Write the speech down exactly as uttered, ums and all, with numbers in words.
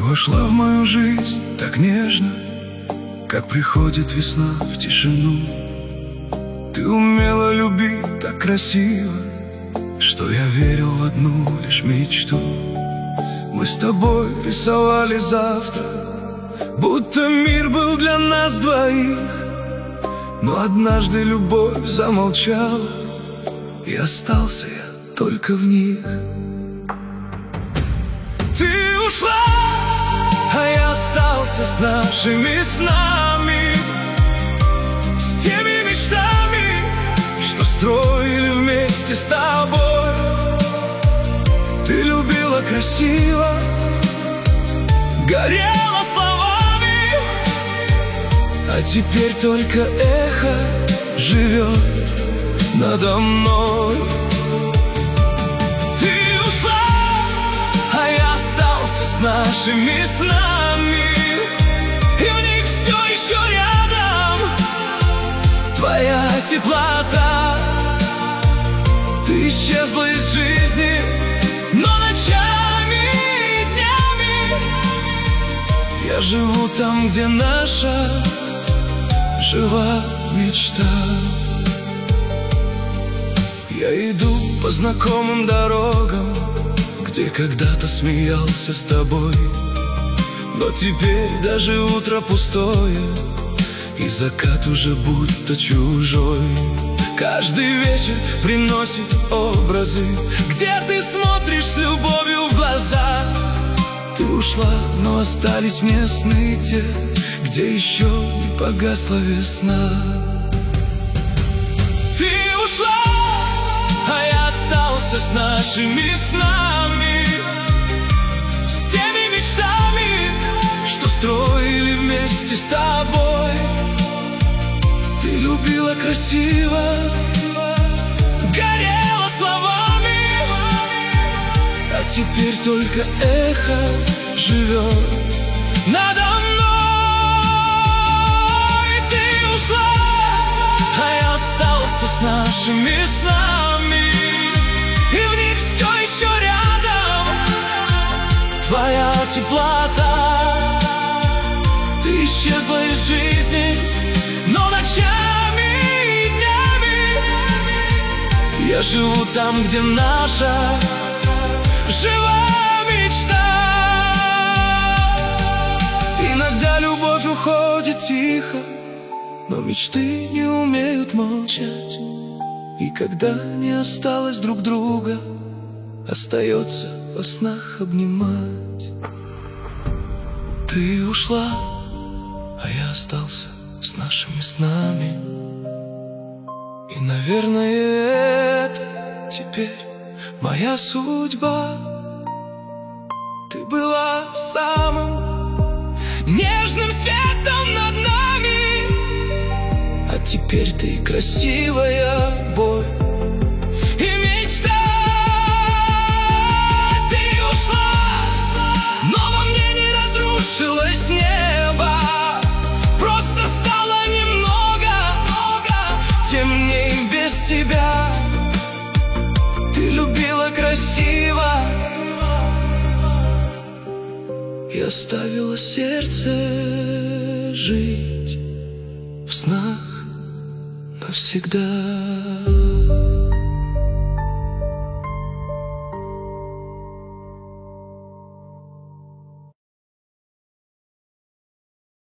вошла в мою жизнь так нежно, как приходит весна в тишину. Ты умела любить так красиво, что я верил в одну лишь мечту. Мы с тобой рисовали завтра, будто мир был для нас двоих. Но однажды любовь замолчала, и остался я только в них. Ты ушла, а я остался с нашими снами, с теми мечтами, что строили вместе с тобой. Ты любила красиво, горела словами, а теперь только эхо живет надо мной. Ты ушла, а я остался с нашими снами, и в них все еще рядом твоя теплота. Ты исчезла из жизни, но ночами и днями я живу там, где наша жива мечта. Я иду по знакомым дорогам, где когда-то смеялся с тобой. Но теперь даже утро пустое, и закат уже будто чужой. Каждый вечер приносит образы, где ты смотришь с любовью в глаза. Ты ушла, но остались местные те, где еще не погасла весна. Ты ушла, а я остался с нашими снами, с теми мечтами, что строили вместе с тобой. Ты любила красиво, горела словами, а теперь только эхо живет надо мной. Ты ушла, а я остался с нашими снами, и в них все еще рядом твоя теплота. Ты исчезла из жизни, но ночами и днями я живу там, где наша жива мечта. Иногда любовь уходит тихо, но мечты не умеют молчать. И когда не осталось друг друга, остается во снах обнимать. Ты ушла, а я остался с нашими снами, и, наверное, это теперь моя судьба. Ты была самым нежным светом над нами, а теперь ты красивая боль и мечта. Ты ушла, но во мне не разрушилось небо, просто стало немного темней без тебя. Ты любила красиво и оставила сердце жить в снах навсегда.